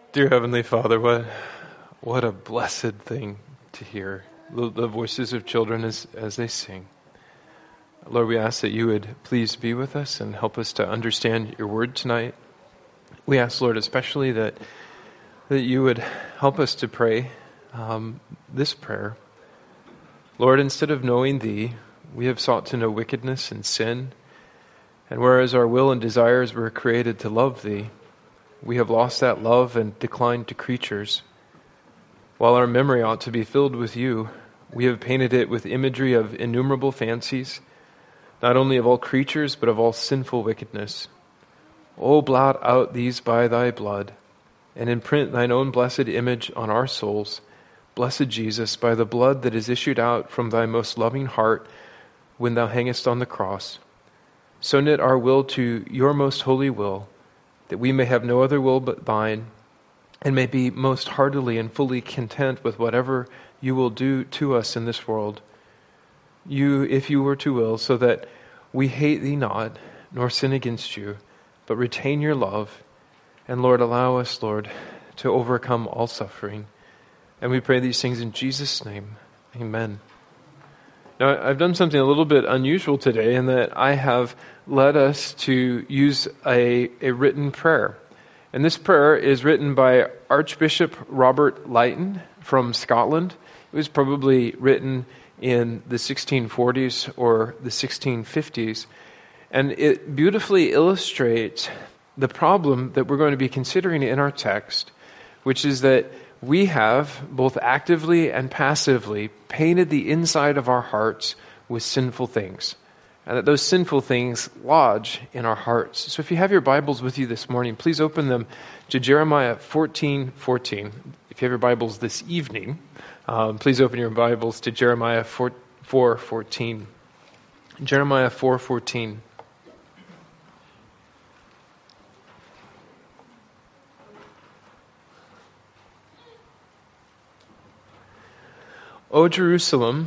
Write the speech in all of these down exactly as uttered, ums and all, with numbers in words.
Dear Heavenly Father, what what a blessed thing to hear the, the voices of children as, as they sing. Lord, we ask that you would please be with us and help us to understand your word tonight. We ask, Lord, especially that that you would help us to pray um, this prayer. Lord, instead of knowing thee, we have sought to know wickedness and sin. And whereas our will and desires were created to love thee, we have lost that love and declined to creatures. While our memory ought to be filled with you, we have painted it with imagery of innumerable fancies, not only of all creatures, but of all sinful wickedness. O blot out these by thy blood, and imprint thine own blessed image on our souls, blessed Jesus, by the blood that is issued out from thy most loving heart when thou hangest on the cross. So knit our will to your most holy will, that we may have no other will but thine, and may be most heartily and fully content with whatever you will do to us in this world. You, if you were to will, so that we hate thee not, nor sin against you, but retain your love. And Lord, allow us, Lord, to overcome all suffering. And we pray these things in Jesus' name. Amen. Now, I've done something a little bit unusual today in that I have led us to use a, a written prayer. And this prayer is written by Archbishop Robert Leighton from Scotland. It was probably written in the sixteen forties or the sixteen fifties. And it beautifully illustrates the problem that we're going to be considering in our text, which is that we have, both actively and passively, painted the inside of our hearts with sinful things. And that those sinful things lodge in our hearts. So if you have your Bibles with you this morning, please open them to Jeremiah fourteen fourteen. If you have your Bibles this evening, um, please open your Bibles to Jeremiah four fourteen. Jeremiah four fourteen. O Jerusalem,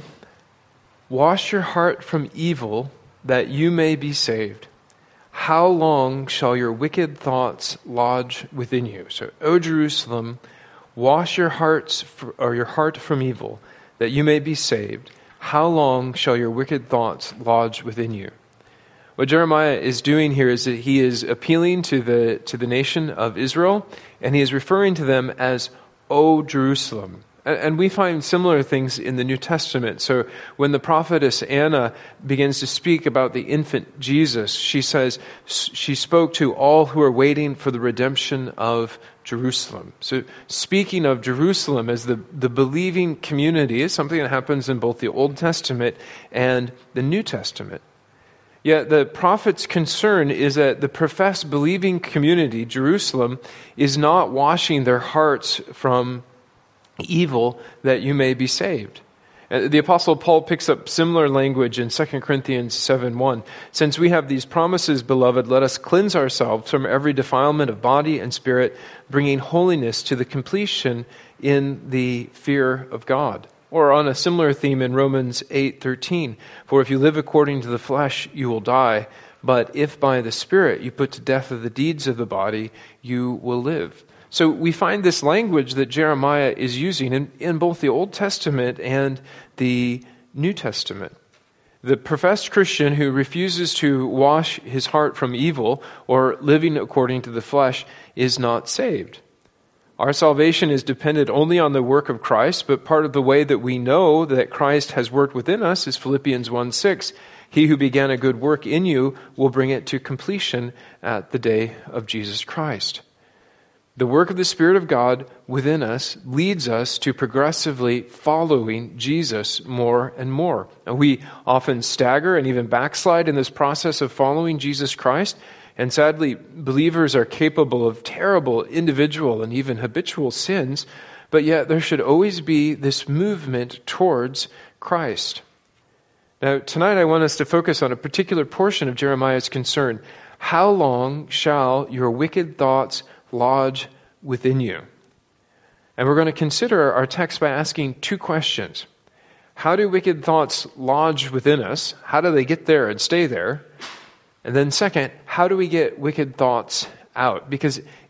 wash your heart from evil, that you may be saved. How long shall your wicked thoughts lodge within you? So, O Jerusalem, wash your hearts for, or your heart from evil, that you may be saved. How long shall your wicked thoughts lodge within you? What Jeremiah is doing here is that he is appealing to the to the nation of Israel, and he is referring to them as O Jerusalem. And we find similar things in the New Testament. So when the prophetess Anna begins to speak about the infant Jesus, she says she spoke to all who are waiting for the redemption of Jerusalem. So speaking of Jerusalem as the, the believing community is something that happens in both the Old Testament and the New Testament. Yet the prophet's concern is that the professed believing community, Jerusalem, is not washing their hearts from evil, that you may be saved. The Apostle Paul picks up similar language in Second Corinthians seven one. Since we have these promises, beloved, let us cleanse ourselves from every defilement of body and spirit, bringing holiness to the completion in the fear of God. Or on a similar theme in Romans eight thirteen. For if you live according to the flesh, you will die. But if by the Spirit you put to death of the deeds of the body, you will live. So we find this language that Jeremiah is using in, in both the Old Testament and the New Testament. The professed Christian who refuses to wash his heart from evil or living according to the flesh is not saved. Our salvation is dependent only on the work of Christ, but part of the way that we know that Christ has worked within us is Philippians one six. He who began a good work in you will bring it to completion at the day of Jesus Christ. The work of the Spirit of God within us leads us to progressively following Jesus more and more. And we often stagger and even backslide in this process of following Jesus Christ. And sadly, believers are capable of terrible individual and even habitual sins. But yet there should always be this movement towards Christ. Now, tonight I want us to focus on a particular portion of Jeremiah's concern. How long shall your wicked thoughts lodge within you? And we're going to consider our text by asking two questions. How do wicked thoughts lodge within us? How do they get there and stay there? And then second, how do we get wicked thoughts out? Because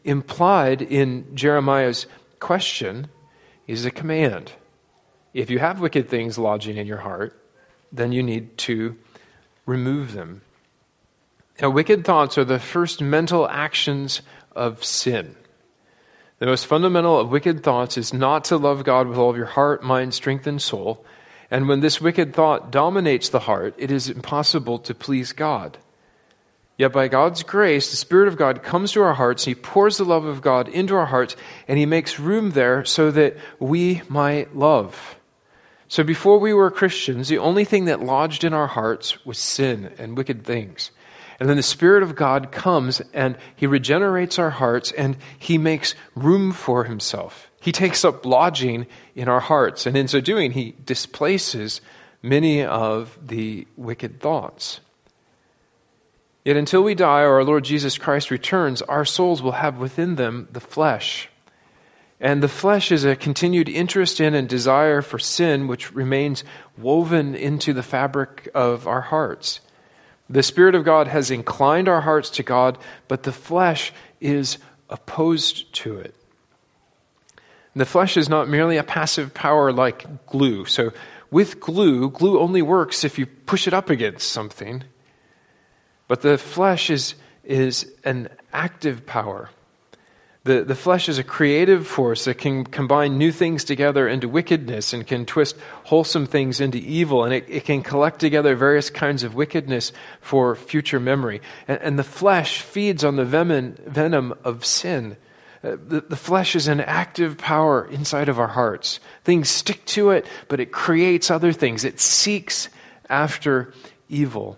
implied in Jeremiah's question is a command. If you have wicked things lodging in your heart, then you need to remove them. Now, wicked thoughts are the first mental actions of sin. The most fundamental of wicked thoughts is not to love God with all of your heart, mind, strength, and soul. And when this wicked thought dominates the heart, it is impossible to please God. Yet by God's grace, the Spirit of God comes to our hearts, He pours the love of God into our hearts, and He makes room there so that we might love. So before we were Christians, the only thing that lodged in our hearts was sin and wicked things. And then the Spirit of God comes and He regenerates our hearts and He makes room for Himself. He takes up lodging in our hearts, and in so doing, He displaces many of the wicked thoughts. Yet until we die or our Lord Jesus Christ returns, our souls will have within them the flesh. And the flesh is a continued interest in and desire for sin, which remains woven into the fabric of our hearts. The Spirit of God has inclined our hearts to God, but the flesh is opposed to it. The flesh is not merely a passive power like glue. So with glue, glue only works if you push it up against something. But the flesh is, is an active power. The, the flesh is a creative force that can combine new things together into wickedness and can twist wholesome things into evil. And it, it can collect together various kinds of wickedness for future memory. And, and the flesh feeds on the venom, venom of sin. Uh, the, the flesh is an active power inside of our hearts. Things stick to it, but it creates other things. It seeks after evil.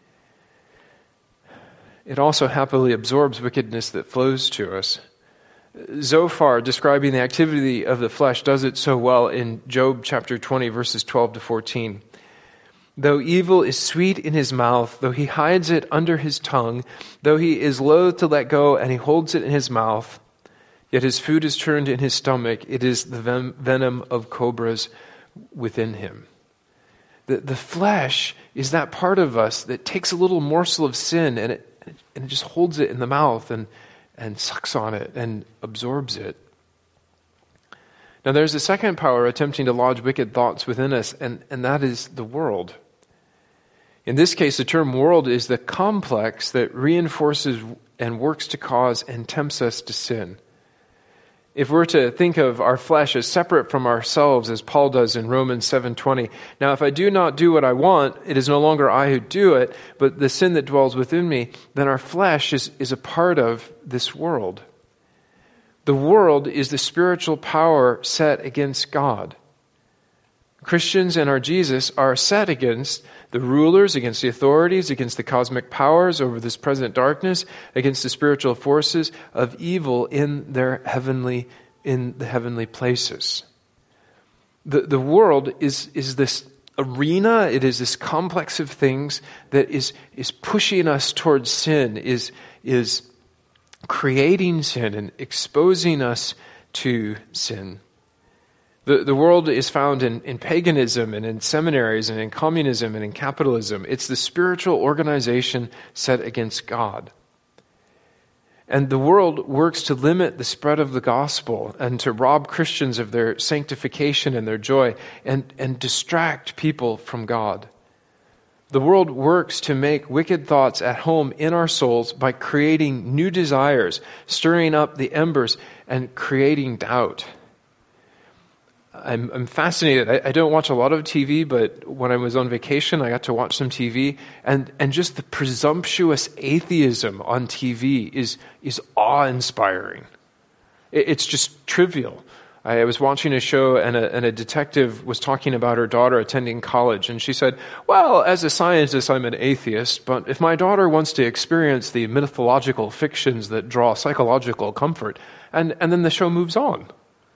It also happily absorbs wickedness that flows to us. Zophar, describing the activity of the flesh, does it so well in Job chapter twenty, verses twelve to fourteen. Though evil is sweet in his mouth, though he hides it under his tongue, though he is loath to let go and he holds it in his mouth, yet his food is turned in his stomach. It is the ven- venom of cobras within him. The, the flesh is that part of us that takes a little morsel of sin and it, and it just holds it in the mouth and and sucks on it and absorbs it. Now there's a second power attempting to lodge wicked thoughts within us, and, and that is the world. In this case, the term world is the complex that reinforces and works to cause and tempts us to sin. If we're to think of our flesh as separate from ourselves, as Paul does in Romans seven twenty, now if I do not do what I want, it is no longer I who do it, but the sin that dwells within me, then our flesh is, is a part of this world. The world is the spiritual power set against God. Christians and our Jesus are set against the rulers, against the authorities, against the cosmic powers over this present darkness, against the spiritual forces of evil in their heavenly, in the heavenly places. The, the world is, is this arena, it is this complex of things that is, is pushing us towards sin, is, is creating sin and exposing us to sin. The, the world is found in, in paganism and in seminaries and in communism and in capitalism. It's the spiritual organization set against God. And the world works to limit the spread of the gospel and to rob Christians of their sanctification and their joy and, and distract people from God. The world works to make wicked thoughts at home in our souls by creating new desires, stirring up the embers, and creating doubt. I'm, I'm fascinated. I, I don't watch a lot of T V, but when I was on vacation, I got to watch some T V, and, and just the presumptuous atheism on T V is is awe-inspiring. It, it's just trivial. I was watching a show, and a, and a detective was talking about her daughter attending college, and she said, well, as a scientist, I'm an atheist, but if my daughter wants to experience the mythological fictions that draw psychological comfort, and, and then the show moves on.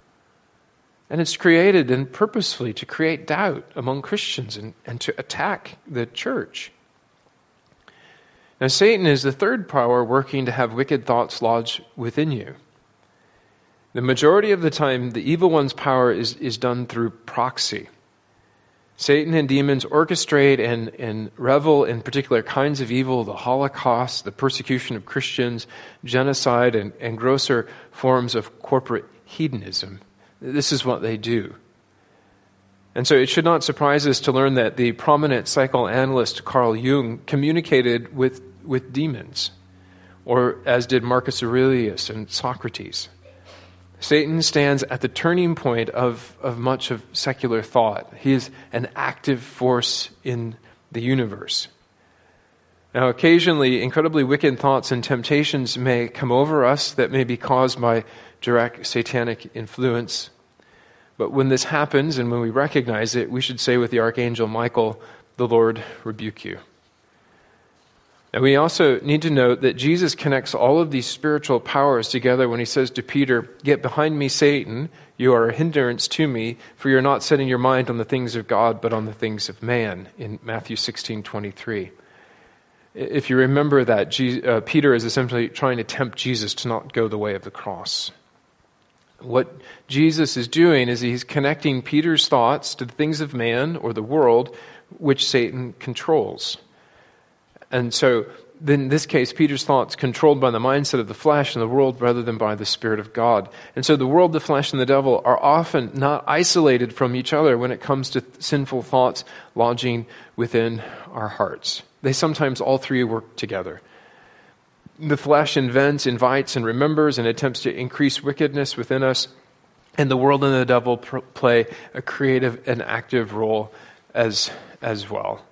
And it's created and purposefully to create doubt among Christians and, and to attack the church. Now, Satan is the third power working to have wicked thoughts lodge within you. The majority of the time, the evil one's power is, is done through proxy. Satan and demons orchestrate and, and revel in particular kinds of evil, the Holocaust, the persecution of Christians, genocide, and, and grosser forms of corporate hedonism. This is what they do. And so it should not surprise us to learn that the prominent psychoanalyst Carl Jung communicated with, with demons, or as did Marcus Aurelius and Socrates. Satan stands at the turning point of, of much of secular thought. He is an active force in the universe. Now, occasionally, incredibly wicked thoughts and temptations may come over us that may be caused by direct satanic influence. But when this happens, and when we recognize it, we should say with the Archangel Michael, "The Lord rebuke you." And we also need to note that Jesus connects all of these spiritual powers together when he says to Peter, "Get behind me, Satan. You are a hindrance to me, for you're not setting your mind on the things of God, but on the things of man," in Matthew sixteen twenty-three. If you remember that, Jesus, uh, Peter is essentially trying to tempt Jesus to not go the way of the cross. What Jesus is doing is he's connecting Peter's thoughts to the things of man or the world, which Satan controls. And so, in this case, Peter's thoughts controlled by the mindset of the flesh and the world rather than by the Spirit of God. And so the world, the flesh, and the devil are often not isolated from each other when it comes to sinful thoughts lodging within our hearts. They sometimes all three work together. The flesh invents, invites, and remembers and attempts to increase wickedness within us. And the world and the devil pr- play a creative and active role as, as well.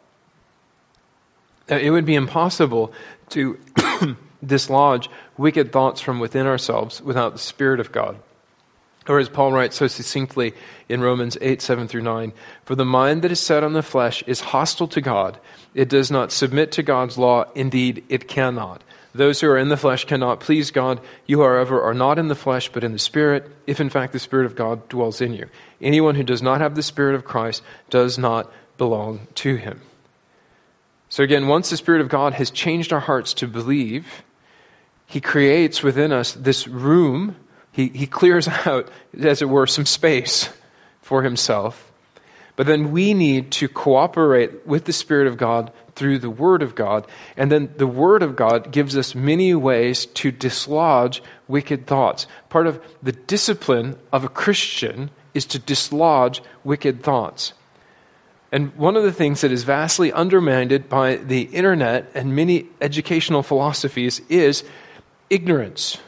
It would be impossible to dislodge wicked thoughts from within ourselves without the Spirit of God. Or as Paul writes so succinctly in Romans eight, seven through nine, "For the mind that is set on the flesh is hostile to God. It does not submit to God's law. Indeed, it cannot. Those who are in the flesh cannot please God. You, however, are not in the flesh, but in the Spirit, if in fact the Spirit of God dwells in you. Anyone who does not have the Spirit of Christ does not belong to him." So again, once the Spirit of God has changed our hearts to believe, he creates within us this room. He, he clears out, as it were, some space for himself. But then we need to cooperate with the Spirit of God through the Word of God. And then the Word of God gives us many ways to dislodge wicked thoughts. Part of the discipline of a Christian is to dislodge wicked thoughts. And one of the things that is vastly undermined by the internet and many educational philosophies is ignorance.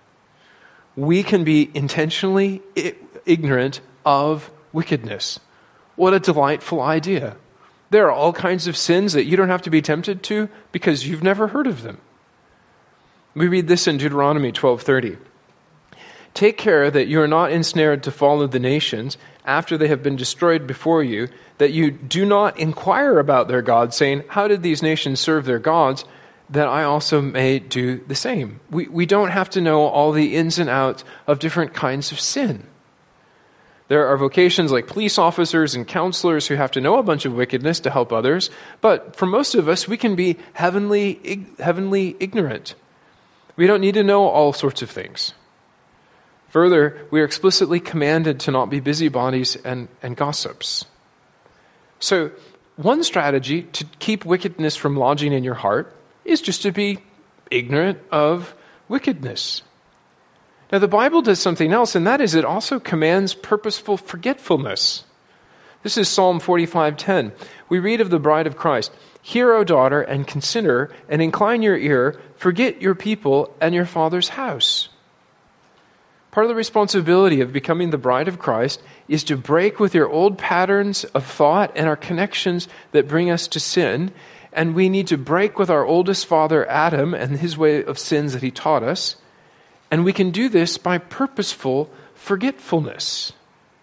We can be intentionally I- ignorant of wickedness. What a delightful idea. There are all kinds of sins that you don't have to be tempted to because you've never heard of them. We read this in Deuteronomy twelve thirty. "Take care that you are not ensnared to follow the nations after they have been destroyed before you, that you do not inquire about their gods, saying, 'How did these nations serve their gods?' that I also may do the same." We, we don't have to know all the ins and outs of different kinds of sin. There are vocations like police officers and counselors who have to know a bunch of wickedness to help others, but for most of us, we can be heavenly, heavenly ignorant. We don't need to know all sorts of things. Further, we are explicitly commanded to not be busybodies and, and gossips. So, one strategy to keep wickedness from lodging in your heart is just to be ignorant of wickedness. Now, the Bible does something else, and that is it also commands purposeful forgetfulness. This is Psalm forty-five ten. We read of the bride of Christ. "Hear, O daughter, and consider, and incline your ear, forget your people and your father's house." Part of the responsibility of becoming the bride of Christ is to break with your old patterns of thought and our connections that bring us to sin. And we need to break with our oldest father, Adam, and his way of sins that he taught us. And we can do this by purposeful forgetfulness.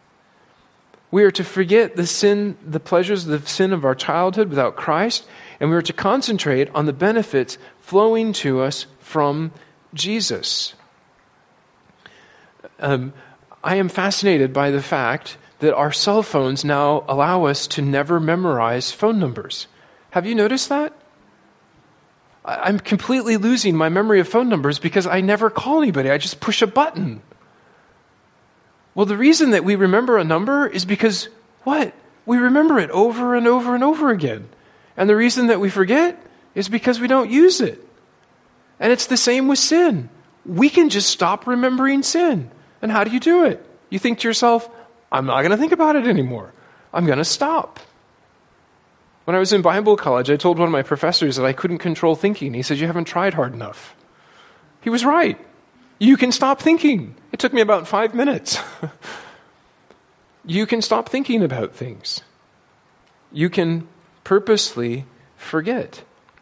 We are to forget the sin, the pleasures of the sin of our childhood without Christ, and we are to concentrate on the benefits flowing to us from Jesus. Um, I am fascinated by the fact that our cell phones now allow us to never memorize phone numbers. Have you noticed that? I'm completely losing my memory of phone numbers because I never call anybody. I just push a button. Well, the reason that we remember a number is because, what? we remember it over and over and over again. And the reason that we forget is because we don't use it. And it's the same with sin. We can just stop remembering sin. And how do you do it? You think to yourself, I'm not going to think about it anymore. I'm going to stop. When I was in Bible college, I told one of my professors that I couldn't control thinking. He said, you haven't tried hard enough. He was right. You can stop thinking. It took me about five minutes. You can stop thinking about things. You can purposely forget.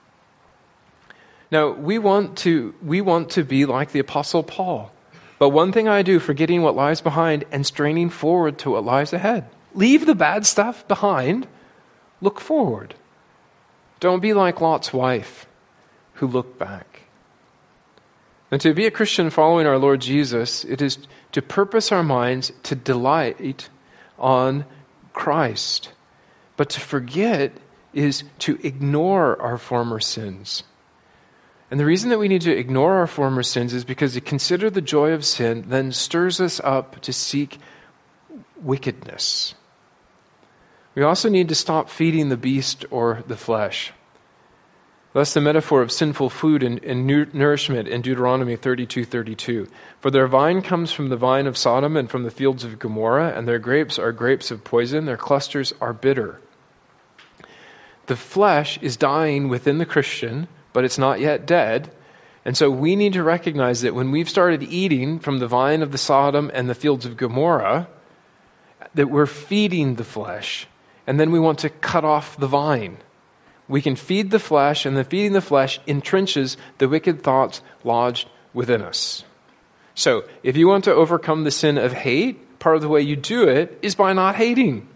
Now, we want to we want to be like the Apostle Paul. But one thing I do, forgetting what lies behind and straining forward to what lies ahead. Leave the bad stuff behind. Look forward. Don't be like Lot's wife who looked back. And to be a Christian following our Lord Jesus, it is to purpose our minds to delight on Christ. But to forget is to ignore our former sins. And the reason that we need to ignore our former sins is because to consider the joy of sin then stirs us up to seek wickedness. We also need to stop feeding the beast or the flesh. That's the metaphor of sinful food and, and nourishment in Deuteronomy thirty-two thirty-two. For their vine comes from the vine of Sodom and from the fields of Gomorrah, and their grapes are grapes of poison, their clusters are bitter. The flesh is dying within the Christian, but it's not yet dead. And so we need to recognize that when we've started eating from the vine of the Sodom and the fields of Gomorrah, that we're feeding the flesh, and then we want to cut off the vine. We can feed the flesh, and the feeding the flesh entrenches the wicked thoughts lodged within us. So, if you want to overcome the sin of hate, part of the way you do it is by not hating.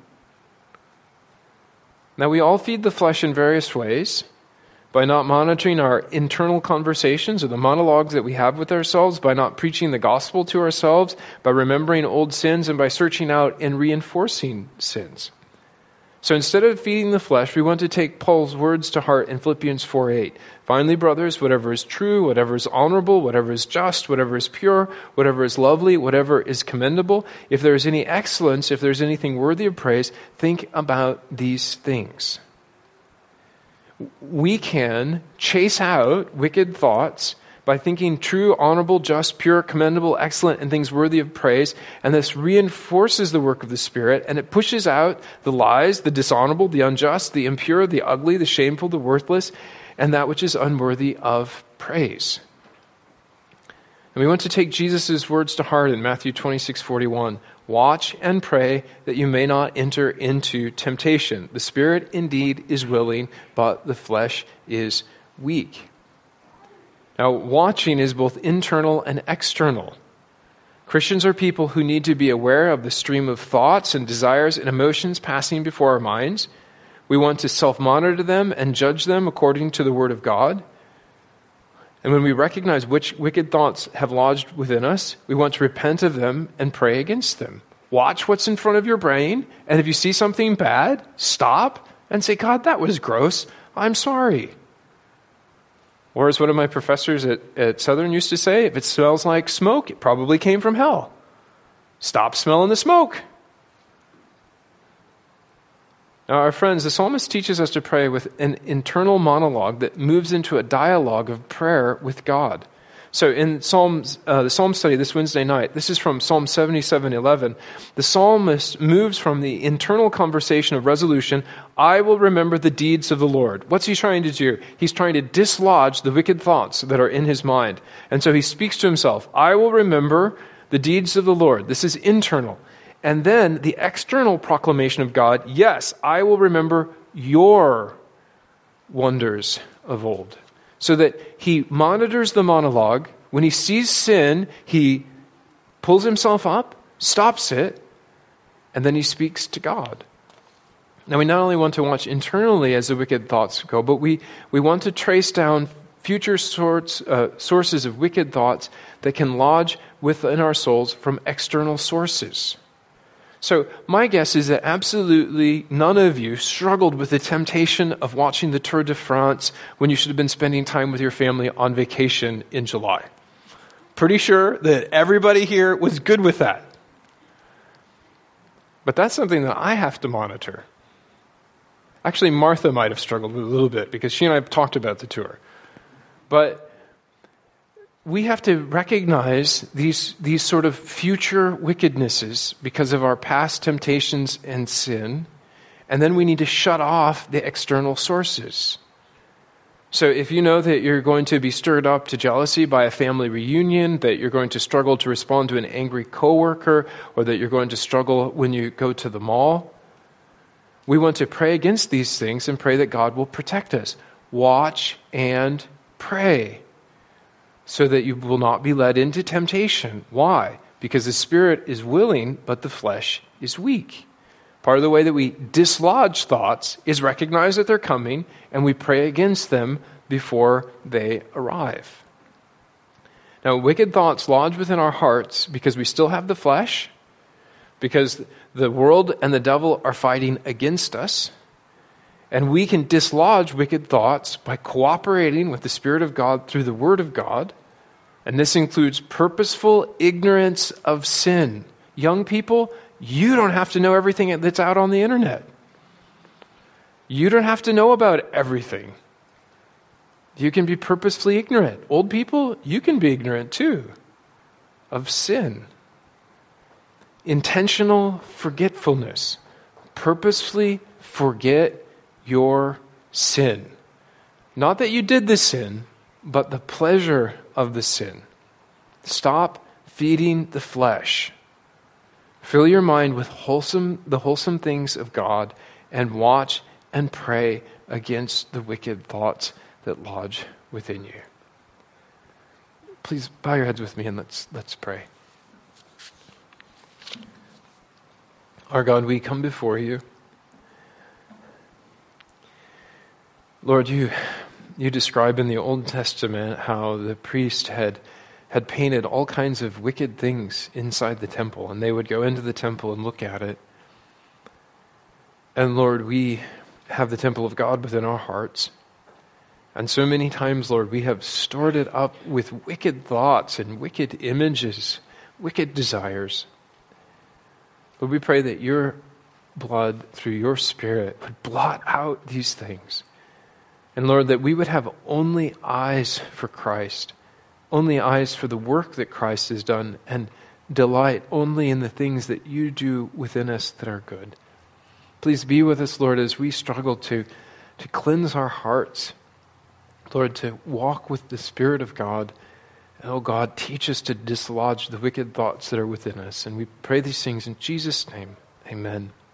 Now, we all feed the flesh in various ways. By not monitoring our internal conversations or the monologues that we have with ourselves, by not preaching the gospel to ourselves, by remembering old sins, and by searching out and reinforcing sins. So instead of feeding the flesh, we want to take Paul's words to heart in Philippians four eight. Finally, brothers, whatever is true, whatever is honorable, whatever is just, whatever is pure, whatever is lovely, whatever is commendable, if there is any excellence, if there is anything worthy of praise, think about these things. We can chase out wicked thoughts by thinking true, honorable, just, pure, commendable, excellent, and things worthy of praise. And this reinforces the work of the Spirit, and it pushes out the lies, the dishonorable, the unjust, the impure, the ugly, the shameful, the worthless, and that which is unworthy of praise. And we want to take Jesus' words to heart in Matthew twenty-six forty-one. Watch and pray that you may not enter into temptation. The spirit indeed is willing, but the flesh is weak. Now, watching is both internal and external. Christians are people who need to be aware of the stream of thoughts and desires and emotions passing before our minds. We want to self-monitor them and judge them according to the Word of God. And when we recognize which wicked thoughts have lodged within us, we want to repent of them and pray against them. Watch what's in front of your brain, and if you see something bad, stop and say, God, that was gross. I'm sorry. Or as one of my professors at, at Southern used to say, if it smells like smoke, it probably came from hell. Stop smelling the smoke. Now, our friends, the psalmist teaches us to pray with an internal monologue that moves into a dialogue of prayer with God. So in Psalms, uh, the Psalm study this Wednesday night, this is from Psalm seventy-seven eleven. The psalmist moves from the internal conversation of resolution, I will remember the deeds of the Lord. What's he trying to do? He's trying to dislodge the wicked thoughts that are in his mind. And so he speaks to himself, I will remember the deeds of the Lord. This is internal. And then the external proclamation of God, yes, I will remember your wonders of old. So that he monitors the monologue. When he sees sin, he pulls himself up, stops it, and then he speaks to God. Now, we not only want to watch internally as the wicked thoughts go, but we, we want to trace down future sorts, uh, sources of wicked thoughts that can lodge within our souls from external sources. So my guess is that absolutely none of you struggled with the temptation of watching the Tour de France when you should have been spending time with your family on vacation in July. Pretty sure that everybody here was good with that. But that's something that I have to monitor. Actually, Martha might have struggled with it a little bit because she and I have talked about the tour. But we have to recognize these, these sort of future wickednesses because of our past temptations and sin. And then we need to shut off the external sources. So if you know that you're going to be stirred up to jealousy by a family reunion, that you're going to struggle to respond to an angry coworker, or that you're going to struggle when you go to the mall, we want to pray against these things and pray that God will protect us. Watch and pray so that you will not be led into temptation. Why? Because the spirit is willing, but the flesh is weak. Part of the way that we dislodge thoughts is recognize that they're coming and we pray against them before they arrive. Now, wicked thoughts lodge within our hearts because we still have the flesh, because the world and the devil are fighting against us, and we can dislodge wicked thoughts by cooperating with the Spirit of God through the Word of God, and this includes purposeful ignorance of sin. Young people, you don't have to know everything that's out on the internet. You don't have to know about everything. You can be purposefully ignorant. Old people, you can be ignorant too of sin. Intentional forgetfulness. Purposefully forget your sin. Not that you did the sin, but the pleasure of the sin. Stop feeding the flesh. Fill your mind with wholesome, the wholesome things of God, and watch and pray against the wicked thoughts that lodge within you. Please bow your heads with me and let's let's pray. Our God, we come before you. Lord, you you describe in the Old Testament how the priest had had painted all kinds of wicked things inside the temple, and they would go into the temple and look at it. And Lord, we have the temple of God within our hearts. And so many times, Lord, we have stored it up with wicked thoughts and wicked images, wicked desires. Lord, we pray that your blood through your Spirit would blot out these things. And Lord, that we would have only eyes for Christ, only eyes for the work that Christ has done, and delight only in the things that you do within us that are good. Please be with us, Lord, as we struggle to, to cleanse our hearts. Lord, to walk with the Spirit of God. And, oh God, teach us to dislodge the wicked thoughts that are within us. And we pray these things in Jesus' name. Amen.